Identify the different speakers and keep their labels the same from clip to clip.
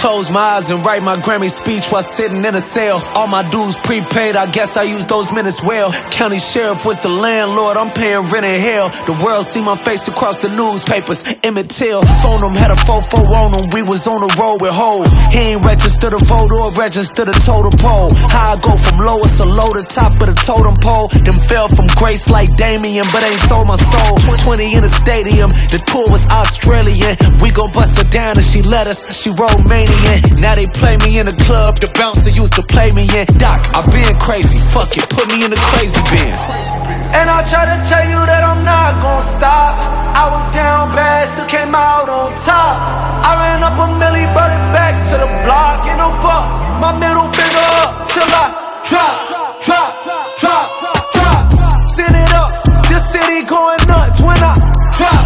Speaker 1: close my eyes and write my Grammy speech while sitting in a cell. All my dues prepaid, I guess I used those minutes well. County sheriff was the landlord, I'm paying rent in hell. The world see my face across the newspapers. Emmett Till, phone him, had a 4-4 on him. We was on the road with Hov. He ain't registered a vote or registered a total poll. How I go from lowest to low to top of the totem pole. Them fell from grace like Damien, but ain't sold my soul. 20 in the stadium, the tour was Australian. We gon' bust her down and she let us, she Romanian. Now they play me in the club, the bouncer used to play me in. Doc, I been crazy, fuck it, put me in the crazy bin.
Speaker 2: And I try to tell you that I'm not gon' stop. I was down bad, still came out on top. I ran up a milli, brought it back to the block. And I'm fuck, my middle finger up till I drop. Send it up, this city going nuts when I drop.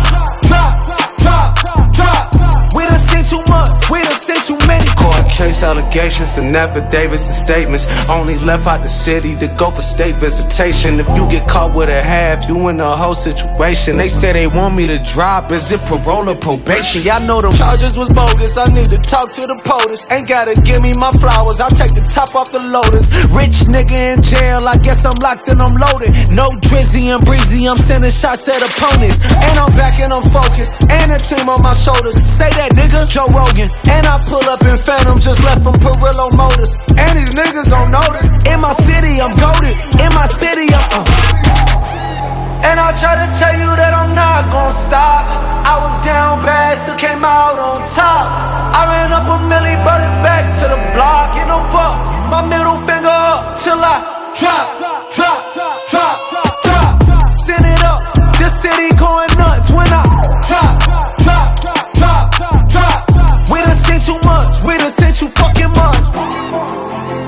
Speaker 2: We done seen too much, we done seen too many. Court case allegations and affidavits and statements. Only left out the city to go for state visitation. If you get caught with a half, you in the whole situation. They say they want me to drop, is it parole or probation? Y'all know them charges was bogus, I need to talk to the POTUS. Ain't gotta give me my flowers, I'll take the top off the Lotus. Rich nigga in jail, I guess I'm locked and I'm loaded. No Drizzy and Breezy, I'm sending shots at opponents. And I'm back and I'm focused, and a team on my shoulders. Say that nigga, Joe Rogan. And I pull up in Phantom, just left from Perillo Motors. And these niggas don't notice. In my city, I'm goated. In my city, I'm And I try to tell you that I'm not gon' stop. I was down bad, still came out on top. I ran up a milli, brought it back to the block. And I'm fuck, my middle finger up till I drop. Send it up, this city going nuts when I drop. We done seen too much, we done seen too fucking much.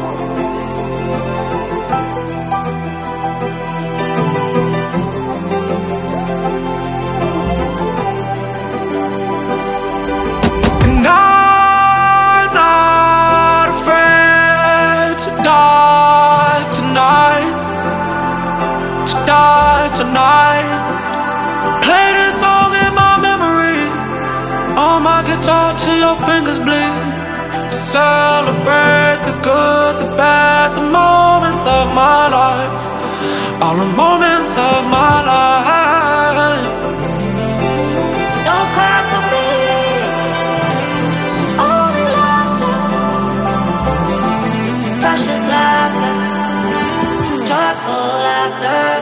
Speaker 2: And I'm not afraid to die tonight. To die tonight. Play this song in my memory on my guitar till your fingers bleed. Celebrate the good, the bad, the moments of my life. All the moments of my life.
Speaker 3: Don't cry for me. Only laughter, precious laughter, joyful laughter.